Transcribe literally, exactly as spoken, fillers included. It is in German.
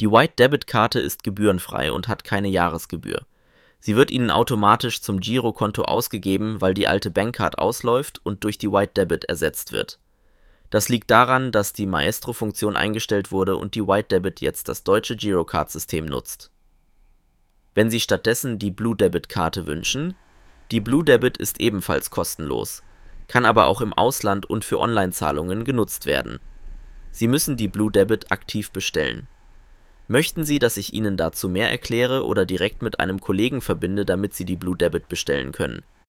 Die White Debit Karte ist gebührenfrei und hat keine Jahresgebühr. Sie wird Ihnen automatisch zum Girokonto ausgegeben, weil die alte Bankcard ausläuft und durch die White Debit ersetzt wird. Das liegt daran, dass die Maestro-Funktion eingestellt wurde und die White Debit jetzt das deutsche Girocard-System nutzt. Wenn Sie stattdessen die Blue Debit Karte wünschen, die Blue Debit ist ebenfalls kostenlos, kann aber auch im Ausland und für Online-Zahlungen genutzt werden. Sie müssen die Blue Debit aktiv bestellen. Möchten Sie, dass ich Ihnen dazu mehr erkläre oder direkt mit einem Kollegen verbinde, damit Sie die Blue Debit bestellen können?